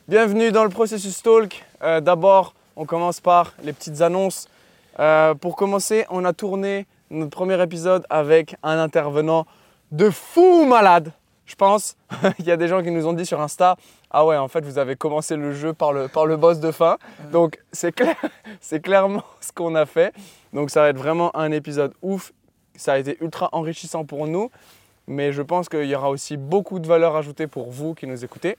Bienvenue dans le processus Talk. D'abord, on commence par les petites annonces. Pour commencer, on a tourné notre premier épisode avec un intervenant de fou malade, je pense. Il y a des gens qui nous ont dit sur Insta, ah ouais, en fait, vous avez commencé le jeu par le boss de fin. Donc, c'est clairement ce qu'on a fait. Donc, ça va être vraiment un épisode ouf. Ça a été ultra enrichissant pour nous. Mais je pense qu'il y aura aussi beaucoup de valeur ajoutée pour vous qui nous écoutez.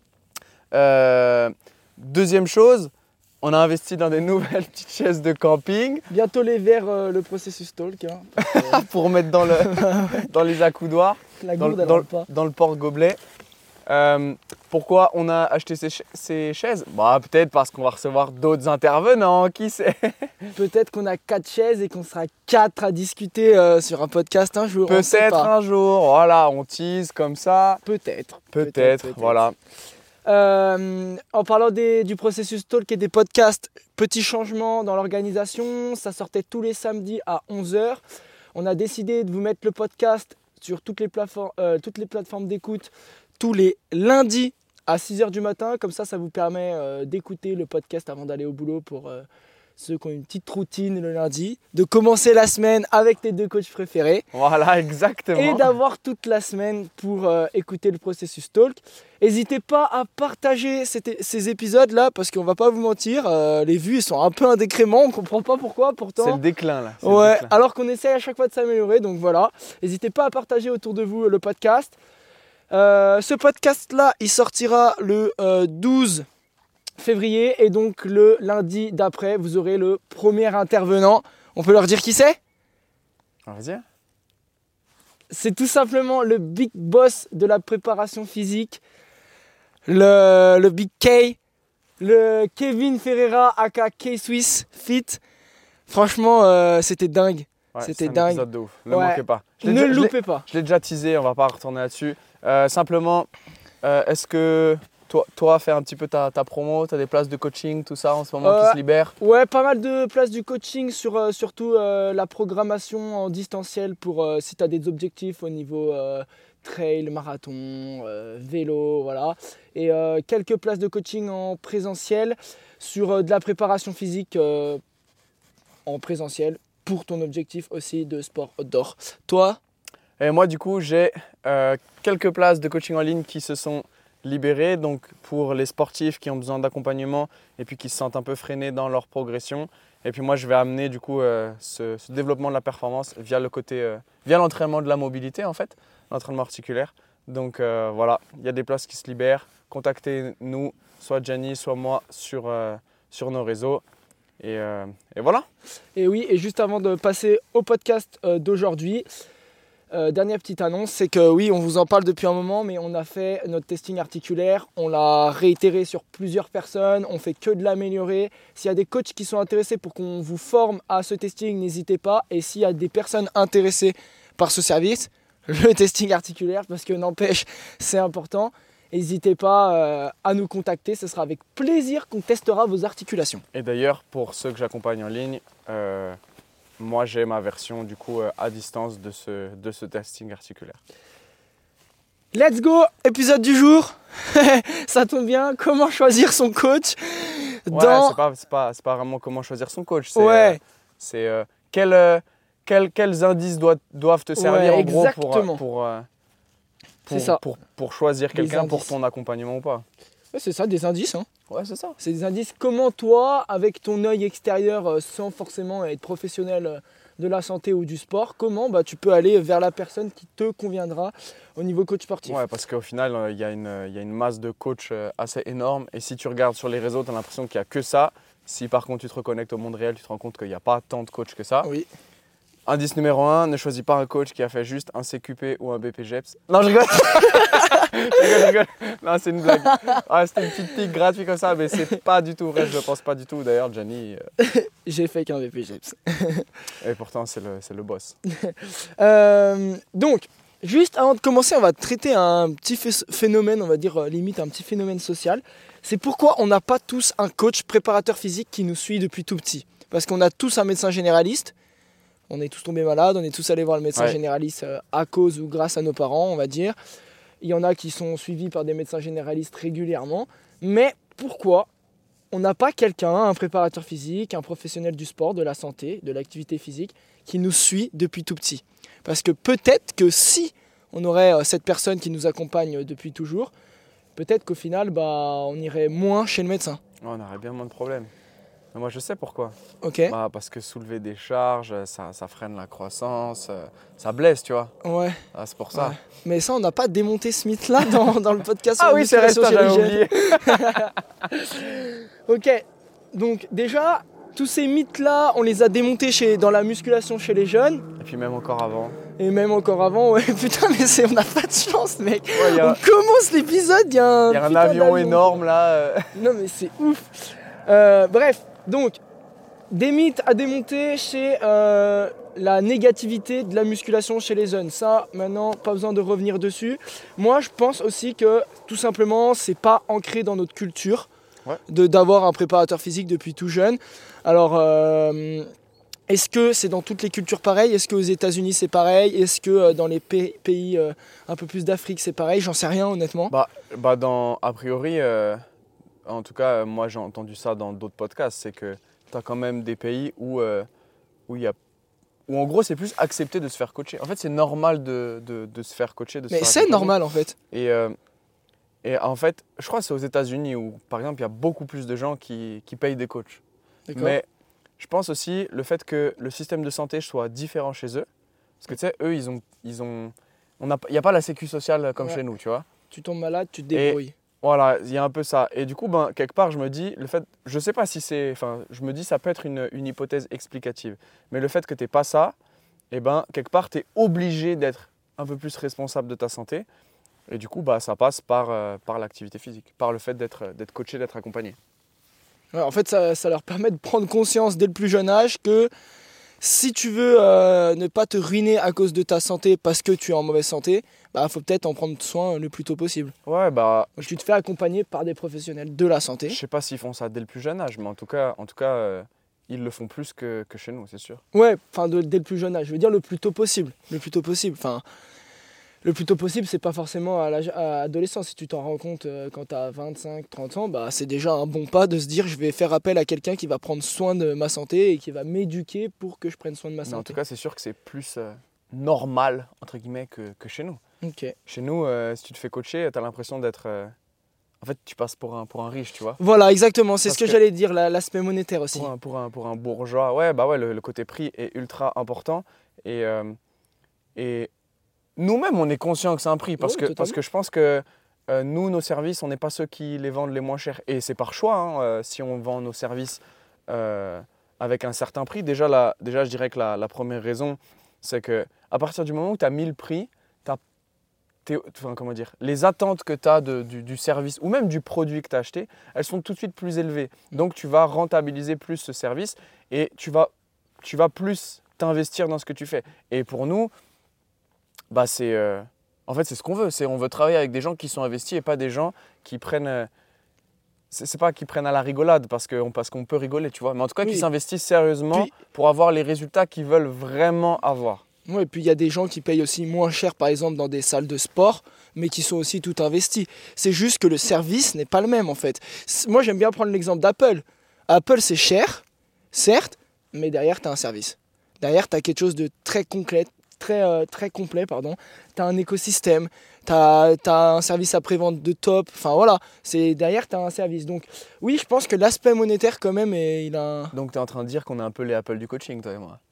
Deuxième chose, on a investi dans des nouvelles petites chaises de camping. Bientôt les vers le processus Talk. Pour mettre dans les accoudoirs, La gourde, elle rentre pas. dans le porte-gobelet. Pourquoi on a acheté ces chaises? Peut-être parce qu'on va recevoir d'autres intervenants, qui sait? Peut-être qu'on a 4 chaises et qu'on sera 4 à discuter sur un podcast un jour. Peut-être un jour, voilà, on tease comme ça. Peut-être. Voilà. En parlant du processus Talk et des podcasts, petit changement dans l'organisation, ça sortait tous les samedis à 11h. On a décidé de vous mettre le podcast sur toutes les plateformes d'écoute tous les lundis à 6h du matin. Comme ça vous permet d'écouter le podcast avant d'aller au boulot pour ceux qui ont une petite routine le lundi, de commencer la semaine avec tes 2 coachs préférés. Voilà, exactement. Et d'avoir toute la semaine pour écouter le processus Talk. N'hésitez pas à partager ces épisodes-là parce qu'on va pas vous mentir, les vues ils sont un peu en décrément, on ne comprend pas pourquoi pourtant. C'est le déclin là. Ouais, alors qu'on essaye à chaque fois de s'améliorer, donc voilà. N'hésitez pas à partager autour de vous le podcast. Ce podcast-là, il sortira le 12 février et donc le lundi d'après, vous aurez le premier intervenant. On peut leur dire qui c'est ? On va dire. C'est tout simplement le big boss de la préparation physique, le Big K, le Kevin Ferreira aka K-Swiss Fit. Franchement, c'était dingue. Ouais, c'était un dingue. épisode de ouf. Ne manquez pas. Ne le loupez pas. Je l'ai déjà teasé, on va pas retourner là-dessus. Simplement, est-ce que toi, fais un petit peu ta promo, tu as des places de coaching, tout ça en ce moment qui se libèrent? Ouais, pas mal de places du coaching sur surtout la programmation en distanciel pour si tu as des objectifs au niveau trail, marathon, vélo, voilà. Et quelques places de coaching en présentiel sur de la préparation physique en présentiel pour ton objectif aussi de sport outdoor. Toi? Et moi, du coup, j'ai quelques places de coaching en ligne qui se sont libérées. Donc, pour les sportifs qui ont besoin d'accompagnement et puis qui se sentent un peu freinés dans leur progression. Et puis moi, je vais amener du coup ce développement de la performance via via l'entraînement de la mobilité en fait, l'entraînement articulaire. Donc voilà, il y a des places qui se libèrent. Contactez-nous, soit Gianni, soit moi sur nos réseaux. Et voilà. Et oui, et juste avant de passer au podcast d'aujourd'hui, dernière petite annonce, c'est que oui, on vous en parle depuis un moment, mais on a fait notre testing articulaire, on l'a réitéré sur plusieurs personnes, on fait que de l'améliorer. S'il y a des coachs qui sont intéressés pour qu'on vous forme à ce testing, n'hésitez pas. Et s'il y a des personnes intéressées par ce service, le testing articulaire, parce que n'empêche, c'est important, n'hésitez pas à nous contacter, ce sera avec plaisir qu'on testera vos articulations. Et d'ailleurs, pour ceux que j'accompagne en ligne, moi, j'ai ma version du coup à distance de ce testing articulaire. Let's go, épisode du jour. Ça tombe bien, comment choisir son coach c'est pas vraiment comment choisir son coach. C'est quels indices doivent te servir en gros pour choisir quelqu'un pour ton accompagnement ou pas. Ouais, c'est ça, des indices. Hein. Ouais, c'est ça. C'est des indices. Comment toi, avec ton œil extérieur, sans forcément être professionnel de la santé ou du sport, comment tu peux aller vers la personne qui te conviendra au niveau coach sportif. Ouais, parce qu'au final, il y a une masse de coachs assez énorme. Et si tu regardes sur les réseaux, tu as l'impression qu'il n'y a que ça. Si par contre tu te reconnectes au monde réel, tu te rends compte qu'il n'y a pas tant de coachs que ça. Oui. Indice numéro 1, ne choisis pas un coach qui a fait juste un CQP ou un BPGEPS. Non, je rigole. je rigole. Non, c'est une blague. Ouais, c'était une petite pique gratuite comme ça, mais c'est pas du tout vrai, je ne pense pas du tout. D'ailleurs, Gianni... J'ai fait qu'un BPGEPS. Et pourtant, c'est le boss. Donc, juste avant de commencer, on va traiter un petit phénomène, on va dire limite un petit phénomène social. C'est pourquoi on n'a pas tous un coach préparateur physique qui nous suit depuis tout petit. Parce qu'on a tous un médecin généraliste. On est tous tombés malades, on est tous allés voir le médecin généraliste à cause ou grâce à nos parents, on va dire. Il y en a qui sont suivis par des médecins généralistes régulièrement. Mais pourquoi on n'a pas quelqu'un, un préparateur physique, un professionnel du sport, de la santé, de l'activité physique, qui nous suit depuis tout petit? Parce que peut-être que si on aurait cette personne qui nous accompagne depuis toujours, peut-être qu'au final, on irait moins chez le médecin. On aurait bien moins de problèmes. Mais moi, je sais pourquoi. Ok. Parce que soulever des charges, ça freine la croissance, ça blesse, tu vois. Ouais. C'est pour ça. Ouais. Mais ça, on n'a pas démonté ce mythe-là dans le podcast. Ah oui, c'est resté, j'avais oublié. Ok. Donc déjà, tous ces mythes-là, on les a démontés dans la musculation chez les jeunes. Et puis même encore avant. Et même encore avant, ouais. Putain, mais on n'a pas de chance, mec. Ouais, On commence l'épisode, il y a un avion énorme là. Non, mais c'est ouf. Bref, donc, des mythes à démonter chez la négativité de la musculation chez les jeunes. Ça, maintenant, pas besoin de revenir dessus. Moi, je pense aussi que, tout simplement, c'est pas ancré dans notre culture d'avoir un préparateur physique depuis tout jeune. Alors, est-ce que c'est dans toutes les cultures pareil? Est-ce qu'aux États-Unis c'est pareil? Est-ce que dans les pays un peu plus d'Afrique c'est pareil? J'en sais rien, honnêtement. A priori, en tout cas, moi j'ai entendu ça dans d'autres podcasts, c'est que tu as quand même des pays où en gros c'est plus accepté de se faire coacher. En fait, c'est normal de se faire coacher. Mais c'est normal en fait. Et en fait, je crois que c'est aux États-Unis où, par exemple, il y a beaucoup plus de gens qui payent des coachs. D'accord. Mais je pense aussi le fait que le système de santé soit différent chez eux. Parce que tu sais, eux, il n'y a pas la sécu sociale comme chez nous, tu vois. Tu tombes malade, tu te débrouilles. Voilà, il y a un peu ça. Et du coup, quelque part, je me dis, je sais pas si c'est, je me dis, ça peut être une hypothèse explicative. Mais le fait que tu n'aies pas ça, quelque part, tu es obligé d'être un peu plus responsable de ta santé. Et du coup, ça passe par l'activité physique, par le fait d'être coaché, d'être accompagné. Ouais, en fait, ça leur permet de prendre conscience dès le plus jeune âge que si tu veux ne pas te ruiner à cause de ta santé parce que tu es en mauvaise santé, faut peut-être en prendre soin le plus tôt possible. Ouais, Donc, tu te fais accompagner par des professionnels de la santé. Je sais pas s'ils font ça dès le plus jeune âge, mais en tout cas, ils le font plus que chez nous, c'est sûr. Ouais, dès le plus jeune âge. Je veux dire le plus tôt possible. Le plus tôt possible. Le plus tôt possible, c'est pas forcément à l'adolescence. Si tu t'en rends compte quand tu as 25, 30 ans, c'est déjà un bon pas de se dire je vais faire appel à quelqu'un qui va prendre soin de ma santé et qui va m'éduquer pour que je prenne soin de ma santé. Mais en tout cas, c'est sûr que c'est plus normal, entre guillemets, que chez nous. Okay. Chez nous, si tu te fais coacher, tu as l'impression d'être... En fait, tu passes pour un riche, tu vois. Voilà, exactement. C'est ce que j'allais dire, l'aspect monétaire aussi. Pour un bourgeois, le côté prix est ultra important. Et nous-mêmes, on est conscients que c'est un prix parce que je pense que nous, nos services, on n'est pas ceux qui les vendent les moins chers. Et c'est par choix, si on vend nos services avec un certain prix. Déjà, je dirais que la première raison, c'est qu'à partir du moment où tu as mis le prix, les attentes que tu as du service ou même du produit que tu as acheté, elles sont tout de suite plus élevées. Donc, tu vas rentabiliser plus ce service et tu vas plus t'investir dans ce que tu fais. Et pour nous, c'est ce qu'on veut. On veut travailler avec des gens qui sont investis et pas des gens qui prennent... c'est pas qu'ils prennent à la rigolade parce qu'on peut rigoler, tu vois. Mais en tout cas, qui s'investissent sérieusement pour avoir les résultats qu'ils veulent vraiment avoir. Ouais, et puis il y a des gens qui payent aussi moins cher, par exemple, dans des salles de sport, mais qui sont aussi tout investis. C'est juste que le service n'est pas le même, en fait. Moi, j'aime bien prendre l'exemple d'Apple. Apple, c'est cher, certes, mais derrière, tu as un service. Derrière, tu as quelque chose de très complet. Très complet, pardon. Tu as un écosystème, tu as un service après-vente de top, derrière tu as un service. Donc oui, je pense que l'aspect monétaire quand même, il a... Donc tu es en train de dire qu'on est un peu les Apple du coaching, toi et moi.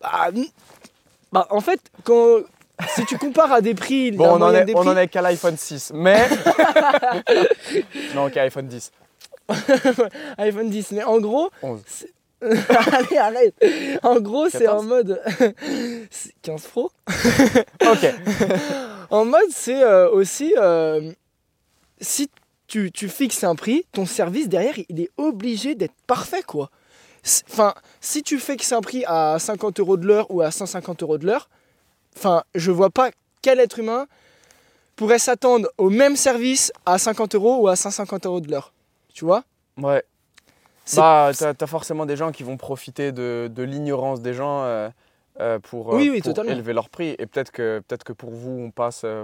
En fait, si tu compares à des prix... on en est qu'à l'iPhone 6, mais... Non, qu'à iPhone 10. iPhone 10, mais en gros... 11. Allez, arrête. En gros, 14. C'est en mode 15 Pro. Ok. En mode, c'est aussi si tu fixes un prix, ton service derrière, il est obligé d'être parfait, quoi. Si tu fixes un prix à 50 € de l'heure ou à 150 € de l'heure, je vois pas quel être humain pourrait s'attendre au même service à 50 € ou à 150 € de l'heure. Tu vois ? Ouais. T'as forcément des gens qui vont profiter de l'ignorance des gens pour élever leur prix. Et peut-être que pour vous, on passe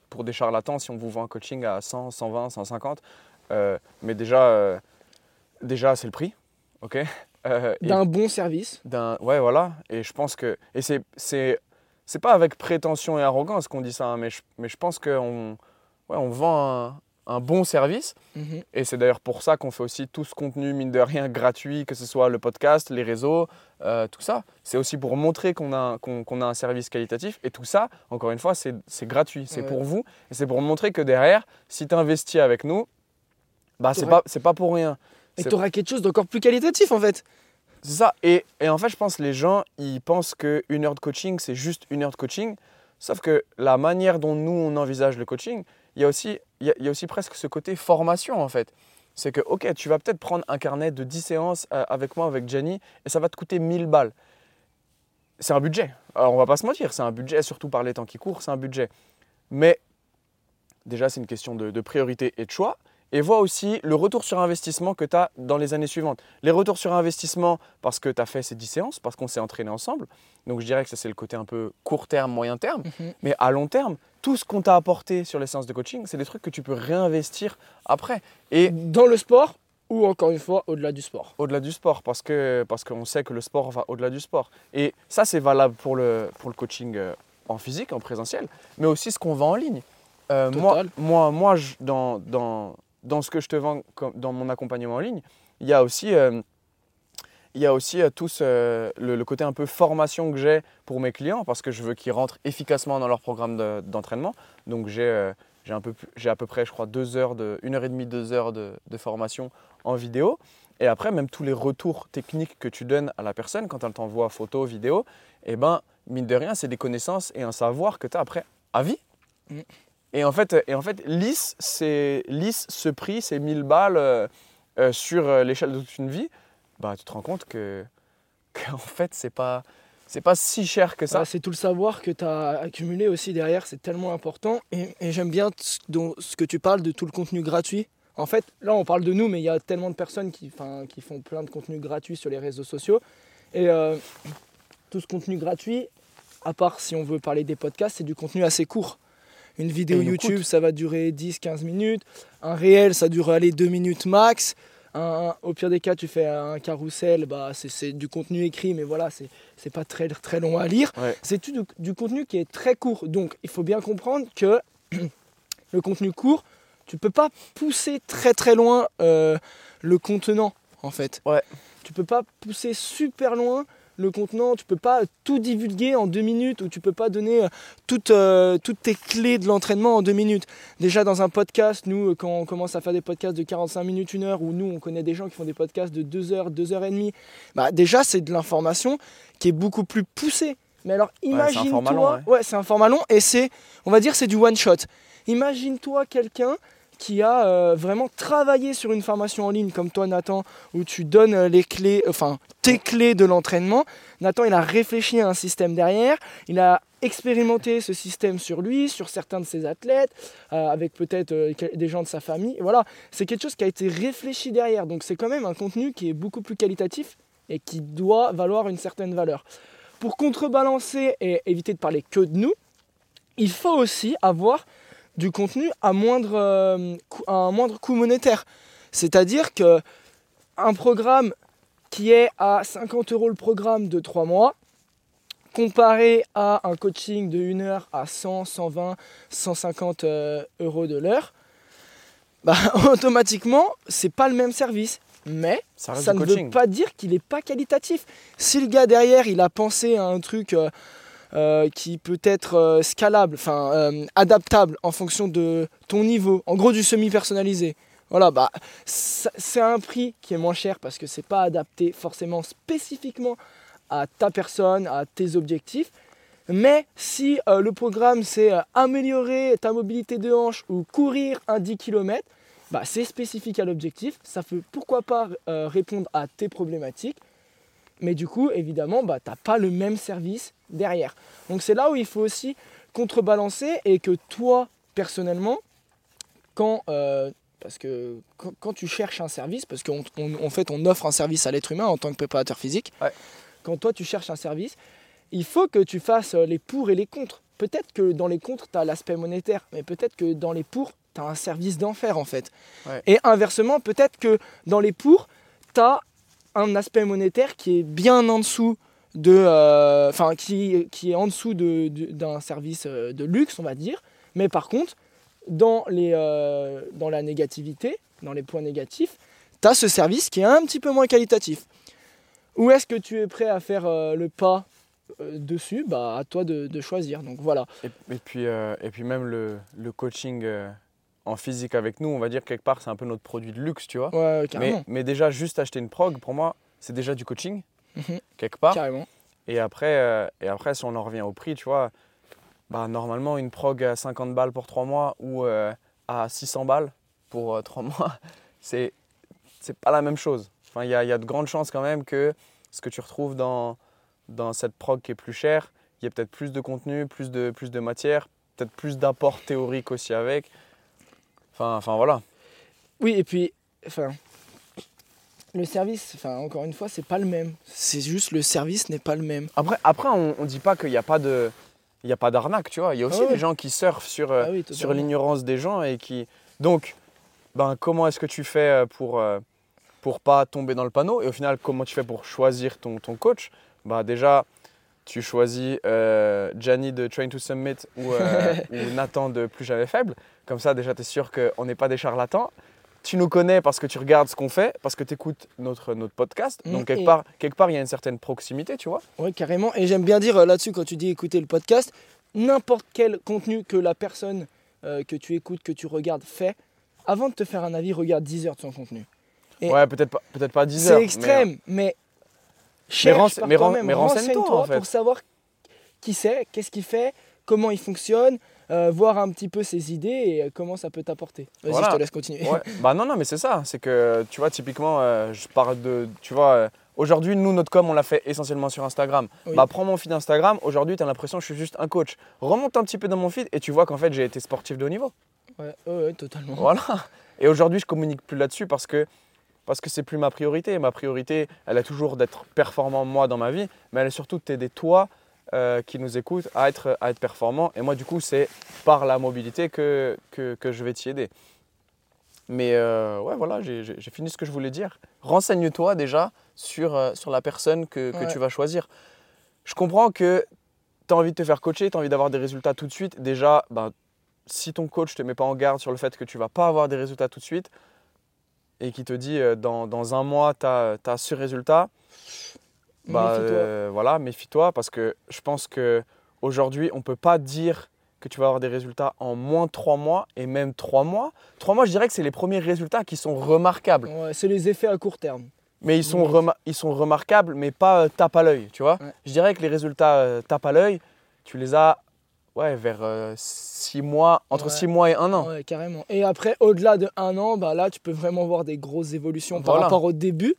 pour des charlatans si on vous vend un coaching à 100, 120, 150. Mais déjà c'est le prix, ok. D'un bon service. Ouais, voilà. Et je pense que c'est pas avec prétention et arrogance qu'on dit ça, hein, mais je pense qu'on on vend un bon service. Et c'est d'ailleurs pour ça qu'on fait aussi tout ce contenu, mine de rien, gratuit, que ce soit le podcast, les réseaux, tout ça. C'est aussi pour montrer qu'on a un service qualitatif. Et tout ça, encore une fois, c'est gratuit. C'est pour vous. Et c'est pour montrer que derrière, si tu investis avec nous, bah, c'est pas pour rien. Et tu auras quelque chose d'encore plus qualitatif en fait. C'est ça. Et en fait, je pense que les gens, ils pensent qu'une heure de coaching, c'est juste une heure de coaching. Sauf que la manière dont nous, on envisage le coaching, il y a aussi presque ce côté formation en fait. C'est que, ok, tu vas peut-être prendre un carnet de 10 séances avec moi, avec Jenny, et ça va te coûter 1000 balles. C'est un budget. Alors, on va pas se mentir, c'est un budget, surtout par les temps qui courent, c'est un budget. Mais déjà, c'est une question de priorité et de choix. Et vois aussi le retour sur investissement que tu as dans les années suivantes. Les retours sur investissement parce que tu as fait ces 10 séances, parce qu'on s'est entraîné ensemble. Donc je dirais que ça, c'est le côté un peu court terme, moyen terme. Mais à long terme, tout ce qu'on t'a apporté sur les séances de coaching, c'est des trucs que tu peux réinvestir après. Et dans le sport ou encore une fois au-delà du sport. Au-delà du sport, parce qu'on sait que le sport va au-delà du sport. Et ça, c'est valable pour le coaching en physique, en présentiel, mais aussi ce qu'on vend en ligne. Moi dans ce que je te vends dans mon accompagnement en ligne, il y a aussi tout le côté un peu formation que j'ai pour mes clients parce que je veux qu'ils rentrent efficacement dans leur programme d'entraînement. Donc j'ai à peu près, je crois, 1h30, 2 heures de formation en vidéo. Et après, même tous les retours techniques que tu donnes à la personne quand elle t'envoie photo, vidéo, eh ben, mine de rien, c'est des connaissances et un savoir que tu as après à vie. Et en fait, lisse ce prix, ces 1000 balles sur l'échelle de toute une vie, bah, tu te rends compte qu'en fait, c'est pas si cher que ça. C'est tout le savoir que tu as accumulé aussi derrière, c'est tellement important. Et j'aime bien ce que tu parles de tout le contenu gratuit. En fait, là, on parle de nous, mais il y a tellement de personnes qui font plein de contenus gratuits sur les réseaux sociaux. Et tout ce contenu gratuit, à part si on veut parler des podcasts, c'est du contenu assez court. Une vidéo YouTube, ça va durer 10-15 minutes. Un réel, ça dure 2 minutes max. Au pire des cas, tu fais un carrousel, bah, c'est du contenu écrit, mais voilà, c'est pas très, très long à lire. Ouais. C'est du contenu qui est très court. Donc, il faut bien comprendre que le contenu court, tu peux pas pousser très, très loin le contenant, en fait. Ouais. Tu peux pas pousser super loin le contenant, tu peux pas tout divulguer en 2 minutes ou tu peux pas donner toutes tes clés de l'entraînement en 2 minutes. Déjà dans un podcast, nous quand on commence à faire des podcasts de 45 minutes, 1 heure, ou nous on connaît des gens qui font des podcasts de 2 heures, 2 heures et demie, bah déjà c'est de l'information qui est beaucoup plus poussée. Mais alors imagine-toi, c'est un format long et c'est du one shot. Imagine-toi quelqu'un qui a vraiment travaillé sur une formation en ligne comme toi Nathan, où tu donnes les clés, tes clés de l'entraînement. Nathan, il a réfléchi à un système derrière, il a expérimenté ce système sur lui, sur certains de ses athlètes, avec peut-être des gens de sa famille. Et voilà, c'est quelque chose qui a été réfléchi derrière, donc c'est quand même un contenu qui est beaucoup plus qualitatif et qui doit valoir une certaine valeur. Pour contrebalancer et éviter de parler que de nous, il faut aussi avoir du contenu à un moindre coût monétaire. C'est-à-dire qu'un programme qui est à 50 € le programme de 3 mois, comparé à un coaching de 1 heure à 100, 120, 150 € de l'heure, bah, automatiquement, c'est pas le même service. Mais ça ne veut pas dire qu'il n'est pas qualitatif. Si le gars derrière, il a pensé à un truc qui peut être scalable, adaptable en fonction de ton niveau, en gros du semi-personnalisé. Voilà, bah, c'est un prix qui est moins cher parce que c'est pas adapté forcément spécifiquement à ta personne, à tes objectifs. Mais si le programme c'est améliorer ta mobilité de hanche ou courir un 10 km, bah, c'est spécifique à l'objectif, ça peut pourquoi pas répondre à tes problématiques. Mais du coup, évidemment, bah, tu n'as pas le même service derrière. Donc c'est là où il faut aussi contrebalancer et que toi, personnellement, quand tu cherches un service, parce qu'en fait, on offre un service à l'être humain en tant que préparateur physique, quand toi, tu cherches un service, il faut que tu fasses les pour et les contre. peut-être que dans les contre, tu as l'aspect monétaire, mais peut-être que dans les pour, tu as un service d'enfer en fait. Ouais. Et inversement, peut-être que dans les pour, tu as un aspect monétaire qui est bien en dessous qui est en dessous d'un service de luxe, on va dire. Mais par contre, dans la négativité, dans les points négatifs, tu as ce service qui est un petit peu moins qualitatif. Où est-ce que tu es prêt à faire le pas dessus? Bah, à toi de choisir. Donc voilà. Et puis même le coaching en physique avec nous, on va dire quelque part, c'est un peu notre produit de luxe, tu vois. Ouais, carrément. Mais déjà, juste acheter une prog, pour moi, c'est déjà du coaching, Mhm, quelque part. carrément. Et après, si on en revient au prix, tu vois, bah, normalement, une prog à 50 balles pour 3 mois ou à 600 balles pour 3 mois, c'est pas la même chose. Enfin, il y a de grandes chances quand même que ce que tu retrouves dans cette prog qui est plus chère, il y a peut-être plus de contenu, plus de matière, peut-être plus d'apport théorique aussi avec. Enfin voilà. Oui, et puis, le service, encore une fois, c'est pas le même. C'est juste le service n'est pas le même. Après on dit pas qu'il n'y a pas d'arnaque, tu vois. Il y a aussi Ah ouais. des gens qui surfent sur Oui, sur totalement. l'ignorance des gens et qui. Donc, comment est-ce que tu fais pour pas tomber dans le panneau? Et au final, comment tu fais pour choisir ton coach? Déjà, tu choisis Gianni de Train to Summit ou Nathan de Plus Jamais Faible. Comme ça, déjà, tu es sûr qu'on n'est pas des charlatans. Tu nous connais parce que tu regardes ce qu'on fait, parce que tu écoutes notre podcast. Donc, quelque part, il y a une certaine proximité, tu vois. Oui, carrément. Et j'aime bien dire là-dessus, quand tu dis écouter le podcast, n'importe quel contenu que la personne que tu écoutes, que tu regardes fait, avant de te faire un avis, regarde 10 heures de son contenu. Et ouais, peut-être pas 10 heures. c'est extrême, mais cherche par toi-même, mais renseigne-toi, en fait. pour savoir qui c'est, qu'est-ce qu'il fait, comment il fonctionne, voir un petit peu ses idées et comment ça peut t'apporter. Vas-y, Voilà. je te laisse continuer. Ouais. Non, mais c'est ça. C'est que, tu vois, typiquement, je parle de. Tu vois, aujourd'hui, nous, notre com, on l'a fait essentiellement sur Instagram. Oui. Prends mon feed Instagram. Aujourd'hui, tu as l'impression que je suis juste un coach. Remonte un petit peu dans mon feed et tu vois qu'en fait, j'ai été sportif de haut niveau. Ouais, totalement. Voilà. Et aujourd'hui, je communique plus là-dessus parce que c'est plus ma priorité. Ma priorité, elle est toujours d'être performant, moi, dans ma vie, mais elle est surtout de t'aider, toi, qui nous écoute, à être performant. Et moi, du coup, c'est par la mobilité que je vais t'y aider. Mais ouais, voilà, j'ai fini ce que je voulais dire. Renseigne-toi déjà sur la personne que tu vas choisir. Je comprends que tu as envie de te faire coacher, tu as envie d'avoir des résultats tout de suite. Déjà, si ton coach ne te met pas en garde sur le fait que tu ne vas pas avoir des résultats tout de suite et qui te dit dans un mois, tu as ce résultat, Méfie-toi. voilà, méfie-toi parce que je pense qu'aujourd'hui, on ne peut pas dire que tu vas avoir des résultats en moins de 3 mois et même 3 mois. 3 mois, je dirais que c'est les premiers résultats qui sont remarquables. Ouais, c'est les effets à court terme. Mais ils sont remarquables, mais pas tape à l'œil, tu vois. Ouais. Je dirais que les résultats tape à l'œil, tu les as vers 6 mois, entre 6 mois et 1 an. Ouais, carrément. Et après, au-delà de 1 an, là, tu peux vraiment voir des grosses évolutions par Voilà. rapport au début.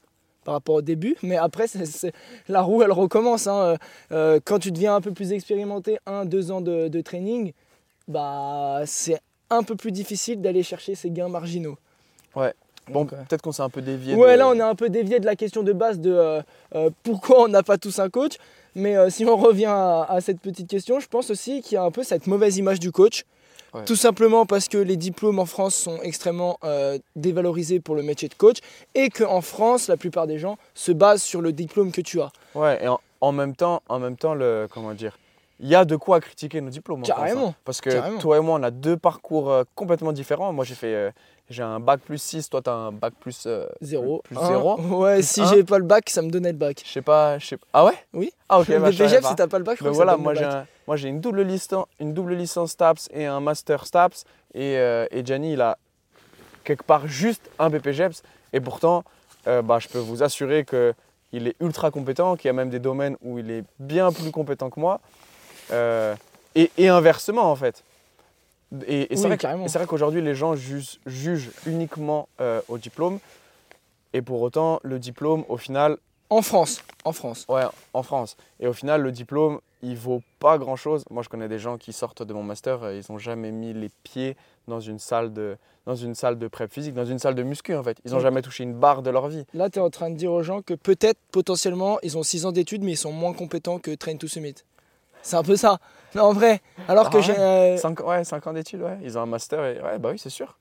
Mais après, la roue, elle recommence. Hein. Quand tu deviens un peu plus expérimenté, 1-2 ans de training, c'est un peu plus difficile d'aller chercher ces gains marginaux. Ouais. Bon, Donc, peut-être qu'on s'est un peu dévié. Ouais, là, on est un peu dévié de la question de base de pourquoi on n'a pas tous un coach. Mais si on revient à cette petite question, je pense aussi qu'il y a un peu cette mauvaise image du coach. Ouais. Tout simplement parce que les diplômes en France sont extrêmement dévalorisés pour le métier de coach et qu'en France, la plupart des gens se basent sur le diplôme que tu as. Ouais, et en même temps, comment dire, il y a de quoi critiquer nos diplômes en France, Carrément. hein. Parce que Carrément. toi et moi, on a 2 parcours complètement différents. Moi, j'ai un bac plus 6, toi, tu as un bac plus 0. Plus 0. Ouais, Plus si 1. j'ai pas le bac, ça me donnait le bac. Je sais pas. Ah ouais? Oui. Ah ok, Le je savais BPGEPS, pas. si t'as pas le bac, je crois Donc que voilà, ça donne le bac. moi j'ai une double licence STAPS et un master STAPS et Gianni il a quelque part juste un BPGEPS et pourtant je peux vous assurer qu'il est ultra compétent, qu'il y a même des domaines où il est bien plus compétent que moi et inversement en fait. Et Oui, c'est vrai carrément. qu'aujourd'hui les gens jugent uniquement au diplôme et pour autant le diplôme au final. En France. Ouais, en France. Et au final, le diplôme, il vaut pas grand-chose. Moi, je connais des gens qui sortent de mon master, ils n'ont jamais mis les pieds dans une salle de prep physique, dans une salle de muscu en fait. Ils n'ont Ouais. jamais touché une barre de leur vie. Là, tu es en train de dire aux gens que peut-être, potentiellement, ils ont 6 ans d'études, mais ils sont moins compétents que Train to Summit. C'est un peu ça. Non, en vrai. Alors que j'ai. 5 ans d'études, ouais. Ils ont un master et ouais, bah oui, c'est sûr.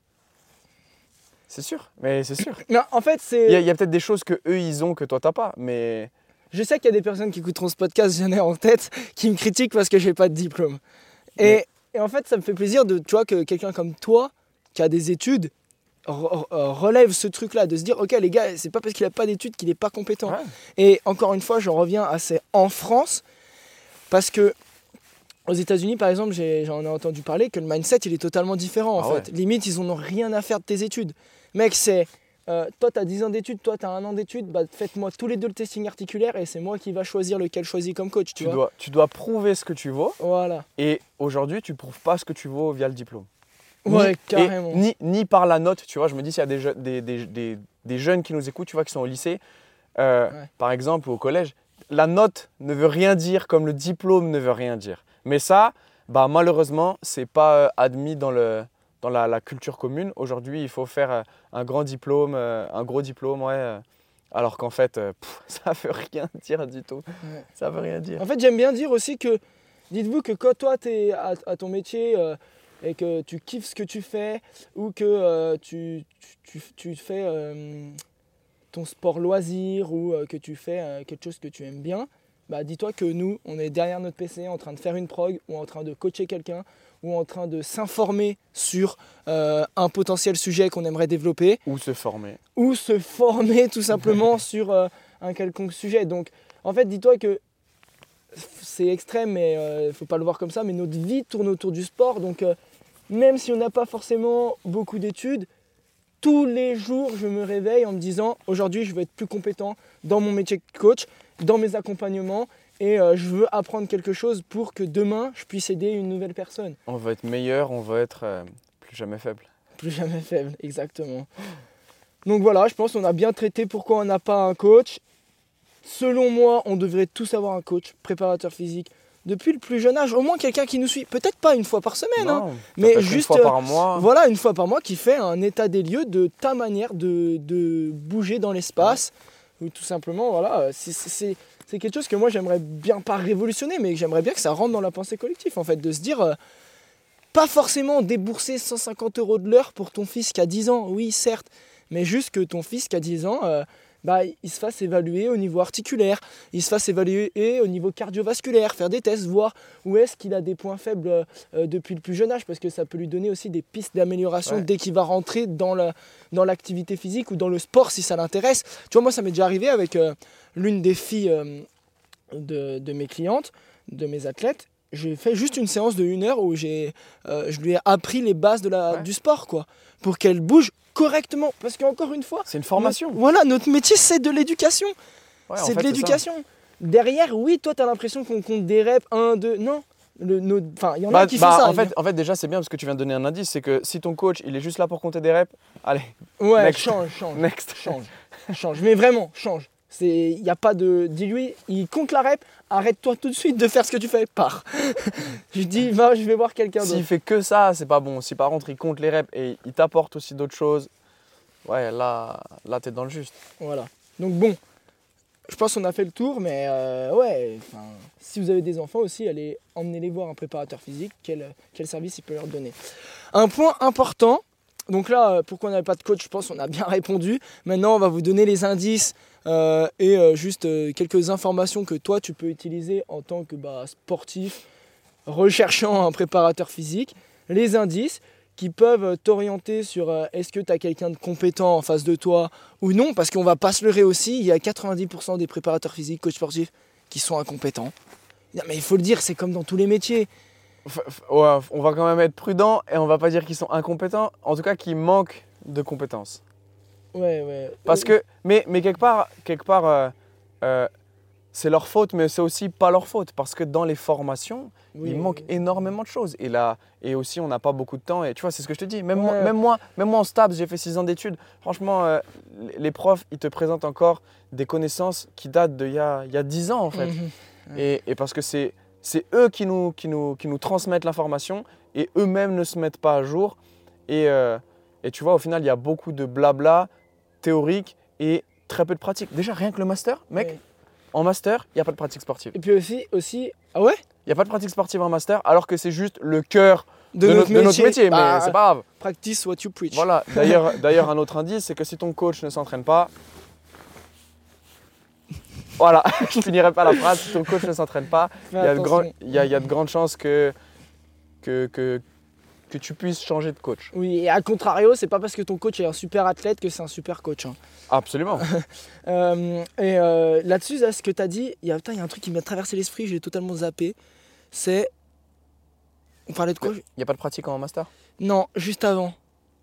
C'est sûr, mais c'est sûr. Non, en fait, c'est. Il y a peut-être des choses que eux ils ont que toi t'as pas, mais Je sais qu'il y a des personnes qui écouteront ce podcast, j'en ai en tête, qui me critiquent parce que j'ai pas de diplôme. Et en fait, ça me fait plaisir de, tu vois, que quelqu'un comme toi, qui a des études, relève ce truc-là, de se dire, ok, les gars, c'est pas parce qu'il a pas d'études qu'il est pas compétent. ouais. Et encore une fois, je reviens à c'est en France, parce que aux États-Unis, par exemple, j'en ai entendu parler que le mindset, il est totalement différent en fait. Ouais. Limite, ils en ont rien à faire de tes études. Mec, c'est toi, tu as 10 ans d'études, toi, tu as 1 an d'études, bah, faites-moi tous les deux le testing articulaire et c'est moi qui va choisir lequel choisir comme coach. Tu dois prouver ce que tu vaux. Voilà. Et aujourd'hui, tu prouves pas ce que tu vaux via le diplôme. Ouais, carrément. Ni par la note, tu vois. Je me dis, s'il y a des jeunes qui nous écoutent, tu vois, qui sont au lycée, par exemple, ou au collège, la note ne veut rien dire comme le diplôme ne veut rien dire. Mais ça, bah, malheureusement, c'est pas admis dans la culture commune. Aujourd'hui, il faut faire un grand diplôme, un gros diplôme, ouais. Alors qu'en fait, ça veut rien dire du tout. Ouais. Ça veut rien dire. En fait, j'aime bien dire aussi que, dites-vous que quand toi, tu es à ton métier et que tu kiffes ce que tu fais ou que tu fais ton sport loisir ou que tu fais quelque chose que tu aimes bien, bah, dis-toi que nous, on est derrière notre PC en train de faire une prog ou en train de coacher quelqu'un ou en train de s'informer sur un potentiel sujet qu'on aimerait développer. Ou se former. Ou se former tout simplement sur un quelconque sujet. Donc en fait, dis-toi que c'est extrême, mais il ne faut pas le voir comme ça, mais notre vie tourne autour du sport. Donc même si on n'a pas forcément beaucoup d'études, tous les jours, je me réveille en me disant aujourd'hui, je veux être plus compétent dans mon métier de coach, dans mes accompagnements et je veux apprendre quelque chose pour que demain, je puisse aider une nouvelle personne. On va être meilleur, on va être plus jamais faible. Plus jamais faible, exactement. Donc voilà, je pense qu'on a bien traité pourquoi on n'a pas un coach. Selon moi, on devrait tous avoir un coach, préparateur physique, depuis le plus jeune âge. Au moins quelqu'un qui nous suit, peut-être pas une fois par semaine, Non, hein, mais juste une fois par mois. Voilà, une fois par mois qui fait un état des lieux de ta manière de bouger dans l'espace. Ou tout simplement, voilà, c'est quelque chose que moi j'aimerais bien, pas révolutionner, mais j'aimerais bien que ça rentre dans la pensée collective, en fait, de se dire, pas forcément débourser 150 € de l'heure pour ton fils qui a 10 ans, oui certes, mais juste que ton fils qui a 10 ans, bah, il se fasse évaluer au niveau articulaire, il se fasse évaluer au niveau cardiovasculaire, faire des tests, voir où est-ce qu'il a des points faibles depuis le plus jeune âge, parce que ça peut lui donner aussi des pistes d'amélioration dès qu'il va rentrer dans l'activité physique ou dans le sport si ça l'intéresse. Tu vois, moi ça m'est déjà arrivé avec l'une des filles de mes clientes, de mes athlètes. J'ai fait juste une séance de 1 heure où je lui ai appris les bases du sport, quoi, pour qu'elle bouge correctement. Parce qu'encore une fois, c'est une formation. Notre métier, c'est de l'éducation. C'est de l'éducation. Derrière, oui, toi, tu as l'impression qu'on compte des reps, 1, 2, non. Il y en a qui font ça. En fait, déjà, c'est bien parce que tu viens de donner un indice, c'est que si ton coach, il est juste là pour compter des reps, allez. Ouais, next. change. Mais vraiment, change. Il n'y a pas de... Dis-lui, il compte la rep, arrête-toi tout de suite de faire ce que tu fais, pars. Je dis, je vais voir quelqu'un d'autre. S'il fait que ça, c'est pas bon. Si par contre, il compte les reps et il t'apporte aussi d'autres choses, ouais, là t'es dans le juste. Voilà. Donc bon, je pense qu'on a fait le tour, mais si vous avez des enfants aussi, emmenez-les voir un préparateur physique, quel service il peut leur donner. Un point important, donc là, pourquoi on n'avait pas de coach, je pense qu'on a bien répondu. Maintenant, on va vous donner les indices juste quelques informations que toi, tu peux utiliser en tant que sportif, recherchant un préparateur physique. Les indices qui peuvent t'orienter sur est-ce que tu as quelqu'un de compétent en face de toi ou non, parce qu'on va pas se leurrer aussi, il y a 90% des préparateurs physiques, coachs sportifs, qui sont incompétents. Non, mais il faut le dire, c'est comme dans tous les métiers. Ouais, on va quand même être prudent et on va pas dire qu'ils sont incompétents, en tout cas qu'ils manquent de compétences. Ouais. Parce que, mais quelque part c'est leur faute, mais c'est aussi pas leur faute, parce que dans les formations, il manque énormément de choses. Et aussi, on n'a pas beaucoup de temps. Et tu vois, c'est ce que je te dis. Même moi en STAPS, j'ai fait 6 ans d'études. Franchement, les profs, ils te présentent encore des connaissances qui datent d'il y a 10 ans, en fait. Et parce que c'est eux qui nous transmettent l'information et eux-mêmes ne se mettent pas à jour. Et tu vois, au final, il y a beaucoup de blabla théorique et très peu de pratique. Déjà, rien que le master, mec. En master, il n'y a pas de pratique sportive. Et puis aussi... Ah ouais ? Il n'y a pas de pratique sportive en master, alors que c'est juste le cœur De de notre notre métier, Bah, mais c'est pas grave. Practice what you preach. Voilà, d'ailleurs, un autre indice, c'est que si ton coach ne s'entraîne pas, voilà, je finirai pas la phrase, si ton coach ne s'entraîne pas, il Fais y a attention. il y a de grandes chances que tu puisses changer de coach. Oui, et à contrario, c'est pas parce que ton coach est un super athlète que c'est un super coach. Hein. Absolument. Là-dessus, là, ce que tu as dit, il y a un truc qui m'a traversé l'esprit, je l'ai totalement zappé. C'est. On parlait de quoi? Il n'y a pas de pratique en master? Non, juste avant.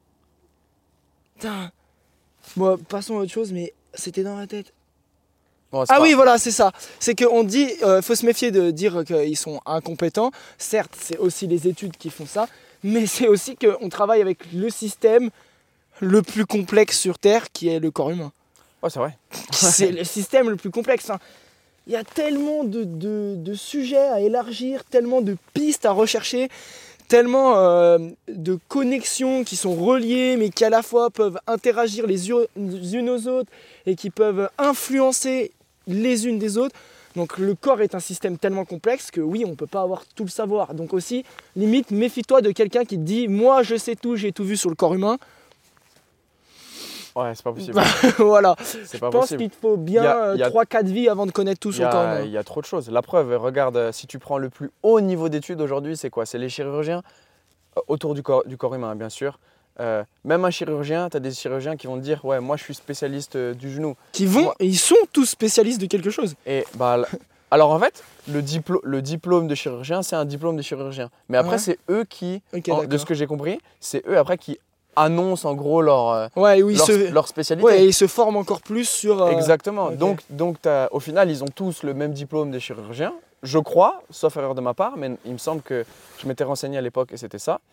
Putain. Bon, passons à autre chose, mais c'était dans ma tête. Bon, c'est Ah pas- oui, voilà, c'est ça. C'est qu'on dit, faut se méfier de dire qu'ils sont incompétents. Certes, c'est aussi les études qui font ça, mais c'est aussi qu'on travaille avec le système le plus complexe sur Terre, qui est le corps humain. Ouais, c'est vrai. C'est le système le plus complexe. Hein. Il y a tellement de sujets à élargir, tellement de pistes à rechercher, tellement de connexions qui sont reliées, mais qui à la fois peuvent interagir les unes aux autres et qui peuvent influencer les unes des autres. Donc le corps est un système tellement complexe que oui, on ne peut pas avoir tout le savoir. Donc aussi, limite, méfie-toi de quelqu'un qui te dit « Moi, je sais tout, j'ai tout vu sur le corps humain ». Ouais, c'est pas possible. Voilà. C'est pas Je pense possible. qu'il te faut bien Il y a- 3-4 vies avant de connaître tout Il y, sur le corps a, humain. il y a trop de choses. La preuve, regarde, si tu prends le plus haut niveau d'études aujourd'hui, c'est quoi? C'est les chirurgiens autour du corps humain, bien sûr. Même un chirurgien, tu as des chirurgiens qui vont te dire ouais, moi je suis spécialiste du genou. Et ils sont tous spécialistes de quelque chose. Et bah, alors en fait, le diplôme de chirurgien, c'est un diplôme de chirurgien. Mais après, Ouais. c'est eux qui, Ok, de d'accord. ce que j'ai compris, c'est eux après qui annoncent en gros leur, Ouais, où leur spécialité. ouais, et ils se forment encore plus sur. Exactement. ok. Donc au final, ils ont tous le même diplôme des chirurgiens, je crois, sauf erreur de ma part, mais il me semble que je m'étais renseigné à l'époque et c'était ça.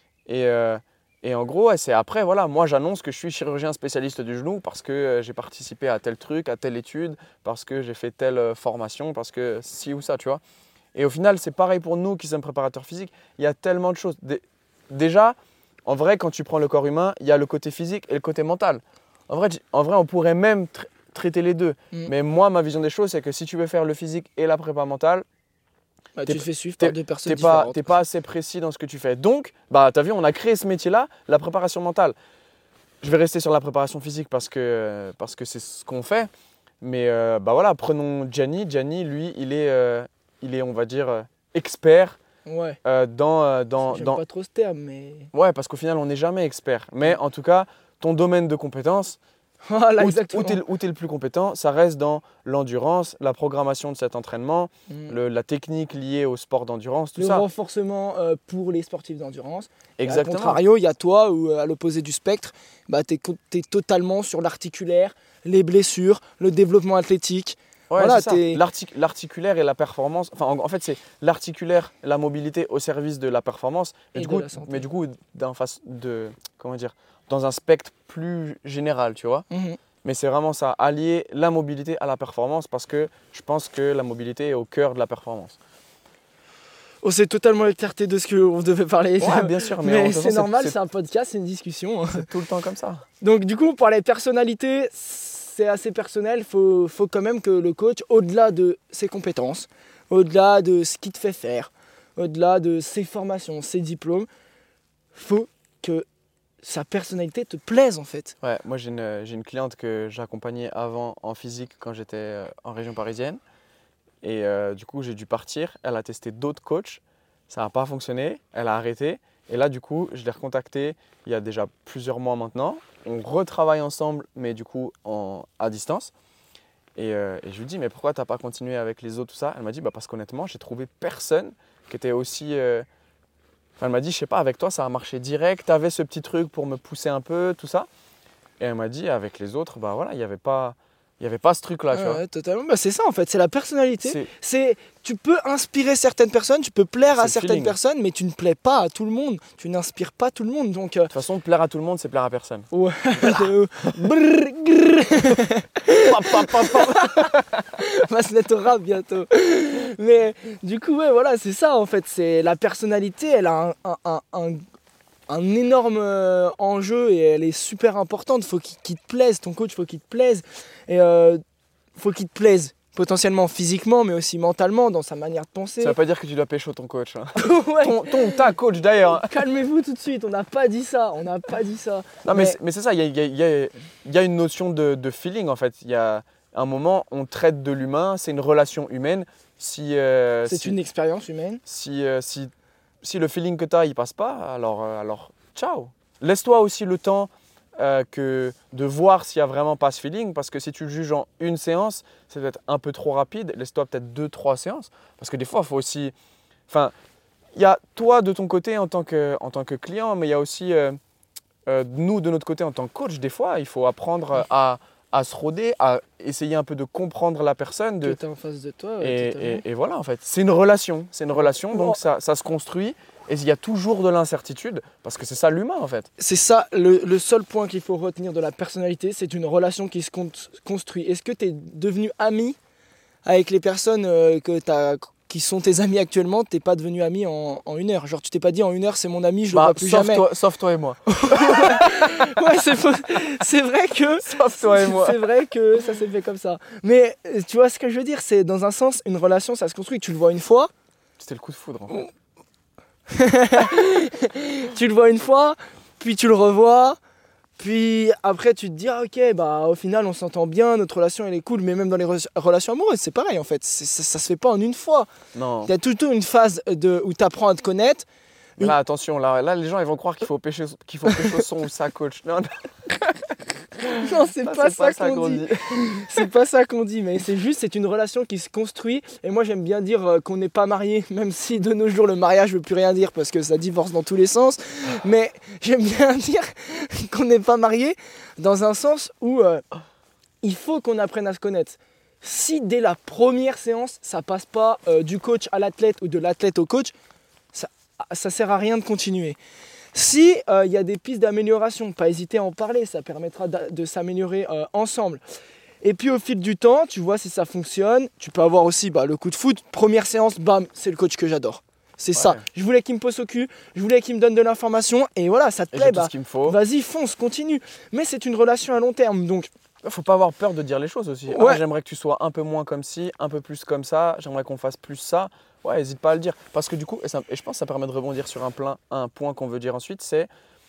Et en gros, ouais, c'est après, voilà, moi j'annonce que je suis chirurgien spécialiste du genou parce que j'ai participé à tel truc, à telle étude, parce que j'ai fait telle formation, parce que ci ou ça, tu vois. Et au final, c'est pareil pour nous qui sommes préparateurs physiques. Il y a tellement de choses. Déjà, en vrai, quand tu prends le corps humain, il y a le côté physique et le côté mental. En vrai, on pourrait même traiter les deux. Mm. Mais moi, ma vision des choses, c'est que si tu veux faire le physique et la prépa mentale, Bah, t'es- tu te fais suivre par deux personnes t'es pas, différentes. t'es pas assez précis dans ce que tu fais. Donc, bah, tu as vu, on a créé ce métier-là, la préparation mentale. Je vais rester sur la préparation physique parce que c'est ce qu'on fait. Mais bah voilà, prenons Gianni. Gianni, lui, il est on va dire, expert Ouais. dans. J'aime pas trop ce terme, mais. Ouais, parce qu'au final, on n'est jamais expert. Mais en tout cas, ton domaine de compétence, Voilà, où exactement. tu es le plus compétent, ça reste dans l'endurance, la programmation de cet entraînement, Mm. la technique liée au sport d'endurance, tout Le ça. renforcement pour les sportifs d'endurance. Et à Exactement. contrario, il y a toi où à l'opposé du spectre, bah, tu es totalement sur l'articulaire, les blessures, le développement athlétique. Ouais, Voilà, c'est ça. t'es- L'articulaire et la performance. Enfin, en fait, c'est l'articulaire, la mobilité au service de la performance. Et du de coup, la santé. mais du coup, comment dire, dans un spectre plus général, tu vois. Mhm. Mais c'est vraiment ça, allier la mobilité à la performance, parce que je pense que la mobilité est au cœur de la performance. Oh, c'est totalement écarté de ce qu'on devait parler. Ouais, bien sûr, mais, Mais en toute façon, c'est normal, c'est c'est un podcast, c'est une discussion. c'est tout le temps comme ça. Donc du coup, on parlait personnalité, c'est assez personnel. Faut quand même que le coach, au-delà de ses compétences, au-delà de ce qu'il te fait faire, au-delà de ses formations, ses diplômes, faut que sa personnalité te plaise en fait. Ouais, moi j'ai une cliente que j'accompagnais avant en physique quand j'étais en région parisienne. Et du coup, j'ai dû partir. Elle a testé d'autres coachs. Ça n'a pas fonctionné. Elle a arrêté. Et là, du coup, je l'ai recontactée il y a déjà plusieurs mois maintenant. On retravaille ensemble, mais du coup, à distance. Et je lui dis, mais pourquoi tu n'as pas continué avec les autres, tout ça? Elle m'a dit, bah, parce qu'honnêtement, j'ai trouvé personne qui était aussi... Enfin, elle m'a dit, je sais pas, avec toi, ça a marché direct. Tu avais ce petit truc pour me pousser un peu, tout ça. Et elle m'a dit, avec les autres, bah voilà, il n'y avait pas ce truc-là, tu vois. Ouais, totalement. Bah, c'est ça en fait, c'est la personnalité. C'est- Tu peux inspirer certaines personnes, tu peux plaire C'est à le certaines feeling. personnes, mais tu ne plais pas à tout le monde. Tu n'inspires pas tout le monde. Donc, De toute façon, plaire à tout le monde, c'est plaire à personne. ouais. Brrr, grrr. On va se mettre au rap bientôt. Mais du coup, ouais, voilà, c'est ça en fait. C'est la personnalité, elle a un énorme enjeu et elle est super importante. Faut qu'il te plaise, ton coach, faut qu'il te plaise. Et faut qu'il te plaise. potentiellement physiquement, mais aussi mentalement, dans sa manière de penser. Ça veut pas dire que tu dois pécho ton coach. Hein. Ouais. Ta coach d'ailleurs. Calmez-vous tout de suite, on n'a pas dit ça, on n'a pas dit ça. Non mais c'est ça, il y a une notion de feeling en fait. Il y a un moment, on traite de l'humain, c'est une relation humaine. C'est une expérience humaine. Si le feeling que tu as, il passe pas, alors ciao. Laisse-toi aussi le temps de voir s'il n'y a vraiment pas ce feeling, parce que si tu le juges en une séance, c'est peut-être un peu trop rapide. Laisse-toi peut-être 2-3 séances, parce que des fois, il faut aussi… Enfin, il y a toi de ton côté en tant que client, mais il y a aussi nous de notre côté en tant que coach. Des fois, il faut apprendre à se rôder, à essayer un peu de comprendre la personne. Que tu es en face de toi. Ouais, et voilà, en fait. C'est une relation, donc ça se construit. Et il y a toujours de l'incertitude, parce que c'est ça l'humain, en fait. C'est ça, le seul point qu'il faut retenir de la personnalité, c'est une relation qui se construit. Est-ce que tu es devenu ami avec les personnes qui sont tes amis actuellement? Tu n'es pas devenu ami en 1 heure. Genre, tu t'es pas dit en 1 heure, c'est mon ami, je le vois plus jamais. Sauf toi et moi. Ouais, c'est vrai que. Sauf toi et moi. C'est vrai que ça s'est fait comme ça. Mais tu vois ce que je veux dire, c'est dans un sens, une relation, ça se construit. Tu le vois une fois. C'était le coup de foudre, en fait. Tu le vois une fois, puis tu le revois, puis après tu te dis ah ok, bah au final on s'entend bien, notre relation elle est cool. Mais même dans les relations amoureuses c'est pareil en fait, ça se fait pas en une fois. Non. Il y a tout le temps une phase où tu apprends à te connaître. Là attention, là les gens ils vont croire qu'il faut pêcher son ou sa coach. Non, non, c'est pas ça qu'on dit. C'est pas ça qu'on dit, mais c'est une relation qui se construit. Et moi j'aime bien dire qu'on n'est pas marié, même si de nos jours le mariage veut plus rien dire parce que ça divorce dans tous les sens. Mais j'aime bien dire qu'on n'est pas marié dans un sens où il faut qu'on apprenne à se connaître. Si dès la première séance ça passe pas du coach à l'athlète ou de l'athlète au coach, ça sert à rien de continuer. Si y a des pistes d'amélioration, pas hésiter à en parler, ça permettra de s'améliorer ensemble. Et puis au fil du temps, tu vois si ça fonctionne. Tu peux avoir aussi le coup de foot. Première séance, bam, c'est le coach que j'adore. C'est ça. Je voulais qu'il me pose au cul, je voulais qu'il me donne de l'information. Et voilà, ça te plaît, tout ce qu'il me faut. Vas-y, fonce, continue. Mais c'est une relation à long terme, donc… Faut pas avoir peur de dire les choses aussi. Ouais. Ah, j'aimerais que tu sois un peu moins comme ci, un peu plus comme ça. J'aimerais qu'on fasse plus ça. Ouais, n'hésite pas à le dire. Parce que du coup, et je pense que ça permet de rebondir sur un point qu'on veut dire ensuite, c'est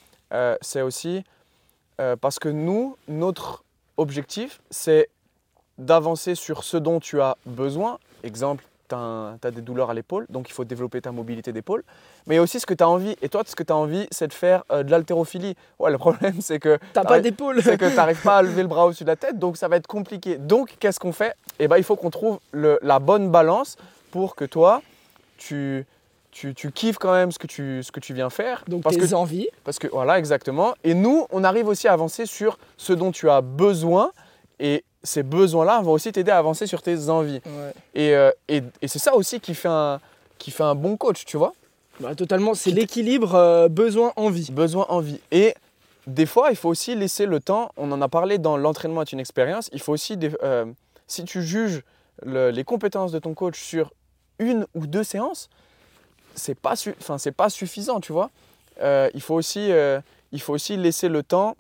aussi parce que notre objectif, c'est d'avancer sur ce dont tu as besoin. Exemple, tu as des douleurs à l'épaule, donc il faut développer ta mobilité d'épaule. Mais il y a aussi ce que tu as envie. Et toi, ce que tu as envie, c'est de faire de l'haltérophilie. Ouais, le problème, c'est que t'as pas d'épaule. C'est que tu n'arrives pas à lever le bras au-dessus de la tête, donc ça va être compliqué. Donc, qu'est-ce qu'on fait? Eh ben, il faut qu'on trouve la bonne balance pour que toi, tu kiffes quand même ce que tu viens faire. Donc tes envies. Parce que voilà, exactement. Et nous, on arrive aussi à avancer sur ce dont tu as besoin. Et ces besoins-là vont aussi t'aider à avancer sur tes envies. Ouais. Et c'est ça aussi qui fait un bon coach, tu vois. Totalement, c'est l'équilibre besoin-envie. Besoin-envie. Et des fois, il faut aussi laisser le temps. On en a parlé dans l'entraînement est une expérience. Il faut aussi, si tu juges les compétences de ton coach sur 1 ou 2 séances, c'est pas suffisant, tu vois. Il faut aussi laisser le temps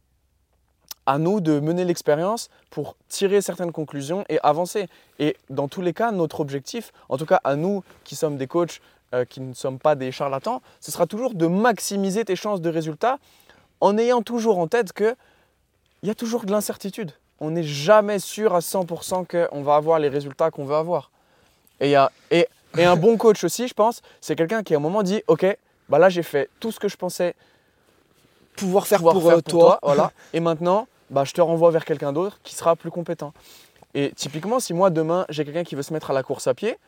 à nous de mener l'expérience pour tirer certaines conclusions et avancer. Et dans tous les cas, notre objectif, en tout cas à nous qui sommes des coachs, qui ne sommes pas des charlatans, ce sera toujours de maximiser tes chances de résultats en ayant toujours en tête qu'il y a toujours de l'incertitude. On n'est jamais sûr à 100% qu'on va avoir les résultats qu'on veut avoir. Et un bon coach aussi, je pense, c'est quelqu'un qui à un moment dit « Ok, là j'ai fait tout ce que je pensais pouvoir faire pour toi. » Voilà. Et maintenant, je te renvoie vers quelqu'un d'autre qui sera plus compétent. Et typiquement, si moi demain j'ai quelqu'un qui veut se mettre à la course à pied,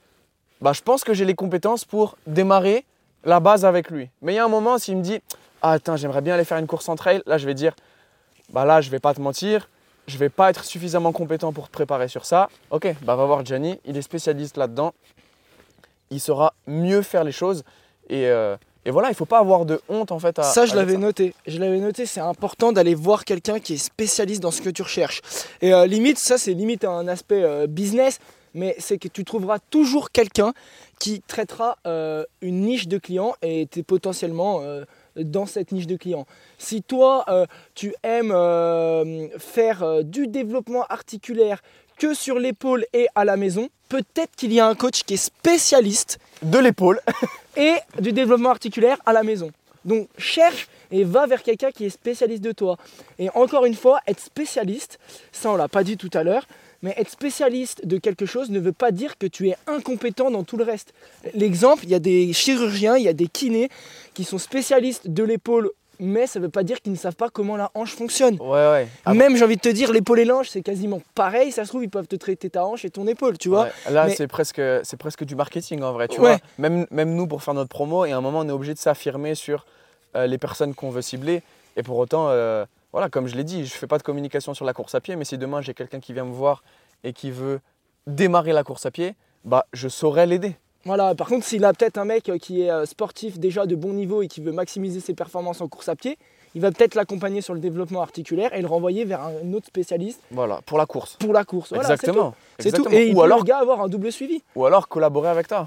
je pense que j'ai les compétences pour démarrer la base avec lui. Mais il y a un moment, s'il me dit « Ah, attends, j'aimerais bien aller faire une course en trail », là je vais dire « Là, je ne vais pas te mentir, je ne vais pas être suffisamment compétent pour te préparer sur ça. » Ok, va voir Gianni, il est spécialiste là-dedans. Il saura mieux faire les choses. Et voilà, il ne faut pas avoir de honte en fait. Ça, je l'avais noté. C'est important d'aller voir quelqu'un qui est spécialiste dans ce que tu recherches. Et limite, ça c'est limite un aspect business, mais c'est que tu trouveras toujours quelqu'un qui traitera une niche de clients et tu es potentiellement dans cette niche de clients. Si toi, tu aimes faire du développement articulaire, que sur l'épaule et à la maison. Peut-être qu'il y a un coach qui est spécialiste de l'épaule et du développement articulaire à la maison. Donc cherche et va vers quelqu'un qui est spécialiste de toi. Et encore une fois, être spécialiste, ça on l'a pas dit tout à l'heure, mais être spécialiste de quelque chose ne veut pas dire que tu es incompétent dans tout le reste. L'exemple, il y a des chirurgiens, il y a des kinés qui sont spécialistes de l'épaule, mais ça ne veut pas dire qu'ils ne savent pas comment la hanche fonctionne. Ouais. Même, j'ai envie de te dire, l'épaule et l'hanche, c'est quasiment pareil. Ça se trouve, ils peuvent te traiter ta hanche et ton épaule, tu vois. Ouais. Là, mais... c'est presque du marketing en vrai, tu vois. Même nous, pour faire notre promo, et à un moment, on est obligé de s'affirmer sur les personnes qu'on veut cibler. Et pour autant, voilà, comme je l'ai dit, je ne fais pas de communication sur la course à pied, mais si demain, j'ai quelqu'un qui vient me voir et qui veut démarrer la course à pied, bah, je saurais l'aider. Voilà, par contre, s'il a peut-être un mec qui est sportif déjà de bon niveau et qui veut maximiser ses performances en course à pied, il va peut-être l'accompagner sur le développement articulaire et le renvoyer vers un autre spécialiste. Voilà, pour la course. Pour la course, voilà, exactement. C'est tout. Et il peut le gars avoir un double suivi. Ou alors collaborer avec toi.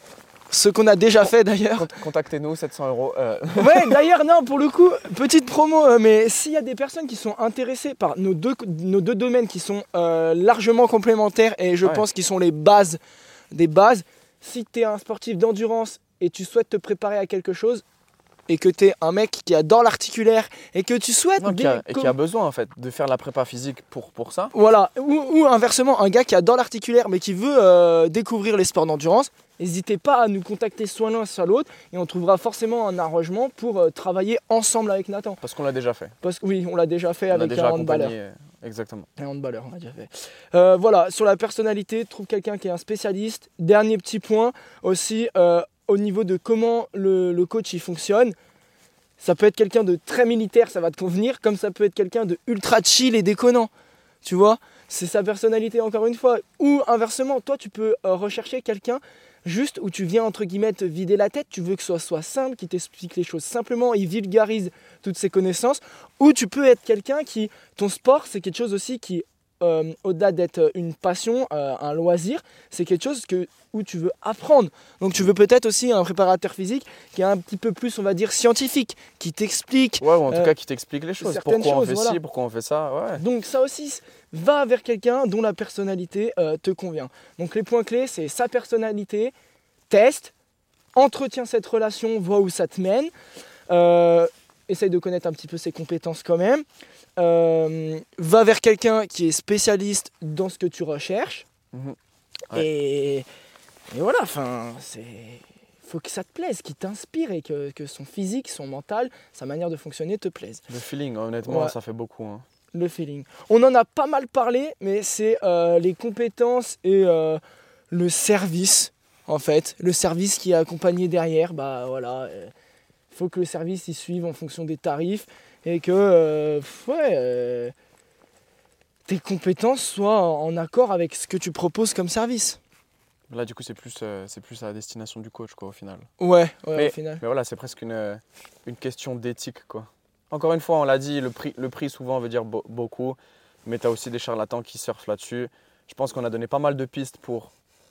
Ce qu'on a déjà fait d'ailleurs. Contactez-nous, 700 €. Ouais, d'ailleurs, non, pour le coup, petite promo, mais s'il y a des personnes qui sont intéressées par nos deux domaines qui sont largement complémentaires et je pense qu'ils sont les bases des bases, si tu es un sportif d'endurance et tu souhaites te préparer à quelque chose et que tu es un mec qui adore l'articulaire et que tu souhaites... qui a besoin en fait de faire la prépa physique pour ça. Voilà, ou inversement, un gars qui adore l'articulaire mais qui veut découvrir les sports d'endurance, n'hésitez pas à nous contacter soit l'un soit l'autre et on trouvera forcément un arrangement pour travailler ensemble avec Nathan. Parce qu'on l'a déjà fait. Oui, on l'a déjà fait avec un handballeur. Exactement. Un handballeur, on l'a déjà fait. Voilà, sur la personnalité, trouve quelqu'un qui est un spécialiste. Dernier petit point aussi, au niveau de comment le coach il fonctionne. Ça peut être quelqu'un de très militaire, ça va te convenir, comme ça peut être quelqu'un de ultra chill et déconnant. Tu vois, c'est sa personnalité encore une fois. Ou inversement, toi tu peux rechercher quelqu'un juste où tu viens entre guillemets te vider la tête, tu veux que ce soit simple, qui t'explique les choses simplement, il vulgarise toutes ses connaissances. Ou tu peux être quelqu'un qui, ton sport c'est quelque chose aussi qui, au-delà d'être une passion, un loisir, c'est quelque chose où tu veux apprendre. Donc tu veux peut-être aussi un préparateur physique qui est un petit peu plus, on va dire, scientifique, qui t'explique. Ouais, ou en tout cas qui t'explique les choses. Pourquoi on fait ci, pourquoi on fait ça. Ouais. Donc ça aussi, va vers quelqu'un dont la personnalité te convient. Donc les points clés, c'est sa personnalité, teste, entretiens cette relation, vois où ça te mène, essaye de connaître un petit peu ses compétences quand même, va vers quelqu'un qui est spécialiste dans ce que tu recherches, ouais. et voilà, enfin, faut que ça te plaise, qu'il t'inspire et que son physique, son mental, sa manière de fonctionner te plaise. Le feeling, honnêtement, ça fait beaucoup. Hein. Le feeling. On en a pas mal parlé, mais c'est les compétences et le service, en fait. Le service qui est accompagné derrière, bah voilà. Faut que le service il suive en fonction des tarifs et que tes compétences soient en accord avec ce que tu proposes comme service. Là, du coup, c'est plus à la destination du coach, quoi, au final. Ouais, au final. Mais voilà, c'est presque une question d'éthique, quoi. Encore une fois, on l'a dit, le prix souvent veut dire beaucoup, mais tu as aussi des charlatans qui surfent là-dessus. Je pense qu'on a donné pas mal de pistes pour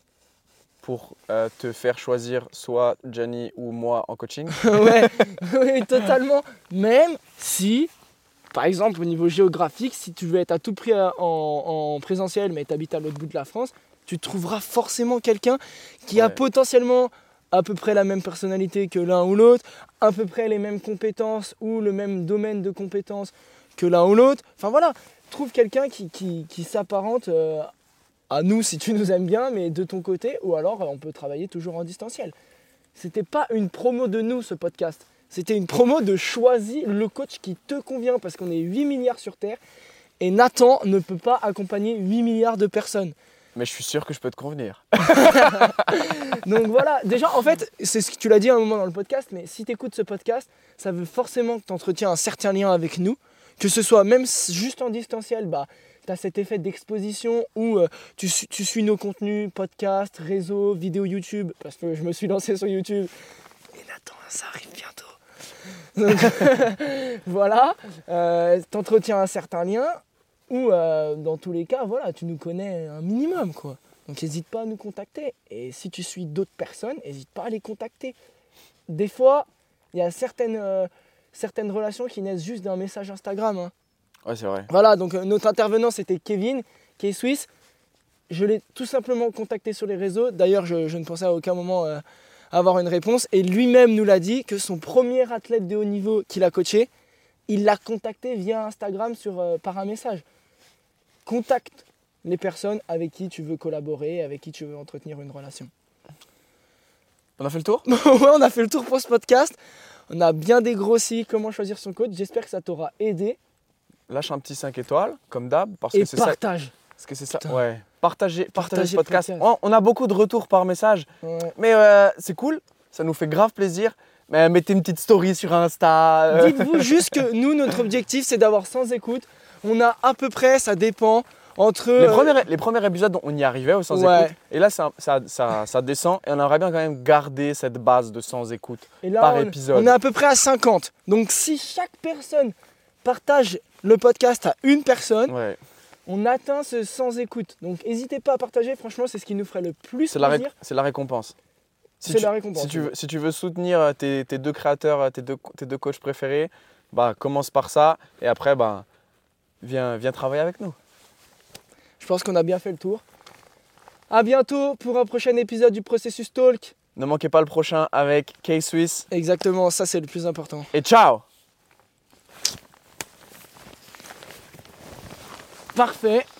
te faire choisir soit Gianni ou moi en coaching. Oui, totalement. Même si, par exemple, au niveau géographique, si tu veux être à tout prix en présentiel, mais tu habites à l'autre bout de la France, tu trouveras forcément quelqu'un qui a potentiellement à peu près la même personnalité que l'un ou l'autre, à peu près les mêmes compétences ou le même domaine de compétences que l'un ou l'autre. Enfin voilà, trouve quelqu'un qui s'apparente à nous si tu nous aimes bien, mais de ton côté, ou alors on peut travailler toujours en distanciel. C'était pas une promo de nous ce podcast, c'était une promo de choisir le coach qui te convient parce qu'on est 8 milliards sur Terre et Nathan ne peut pas accompagner 8 milliards de personnes. Mais je suis sûr que je peux te convenir. Donc voilà, déjà en fait, c'est ce que tu l'as dit à un moment dans le podcast, mais si tu écoutes ce podcast, ça veut forcément que tu entretiens un certain lien avec nous, que ce soit même juste en distanciel, bah, tu as cet effet d'exposition où tu suis nos contenus, podcasts, réseaux, vidéos YouTube, parce que je me suis lancé sur YouTube. Et Nathan, ça arrive bientôt. Donc voilà, tu entretiens un certain lien. Ou dans tous les cas, voilà, tu nous connais un minimum, quoi. Donc n'hésite pas à nous contacter. Et si tu suis d'autres personnes, n'hésite pas à les contacter. Des fois, il y a certaines relations qui naissent juste d'un message Instagram. Hein. Ouais, c'est vrai. Voilà, donc notre intervenant, c'était Kevin, qui est suisse. je l'ai tout simplement contacté sur les réseaux. D'ailleurs, je ne pensais à aucun moment avoir une réponse. Et lui-même nous l'a dit que son premier athlète de haut niveau qu'il a coaché, il l'a contacté via Instagram par un message. Contacte les personnes avec qui tu veux collaborer, avec qui tu veux entretenir une relation. On a fait le tour? Ouais, on a fait le tour pour ce podcast. On a bien dégrossi comment choisir son coach. J'espère que ça t'aura aidé. Lâche un petit 5 étoiles, comme d'hab. Et partage. Parce que c'est ça. Putain. Ouais. Partagez ce le podcast. podcast. On a beaucoup de retours par message. Ouais. Mais c'est cool. Ça nous fait grave plaisir. Mais mettez une petite story sur Insta. Dites-vous juste que nous, notre objectif, c'est d'avoir 100 écoutes. On a à peu près, ça dépend, entre... Les premiers épisodes, on y arrivait aux 100 écoutes. Et là, ça descend. Et on aimerait bien quand même garder cette base de 100 écoutes et là, par épisode. On est à peu près à 50. Donc si chaque personne partage le podcast à une personne, Ouais. on atteint ce 100 écoutes. Donc n'hésitez pas à partager. Franchement, c'est ce qui nous ferait le plus plaisir. C'est la récompense. C'est la récompense. Si tu veux soutenir tes deux créateurs, tes deux coachs préférés, bah, commence par ça. Et après, bah, viens travailler avec nous. Je pense qu'on a bien fait le tour. À bientôt pour un prochain épisode du Processus Talk. Ne manquez pas le prochain avec K-Swiss. Exactement, ça c'est le plus important. Et ciao! Parfait.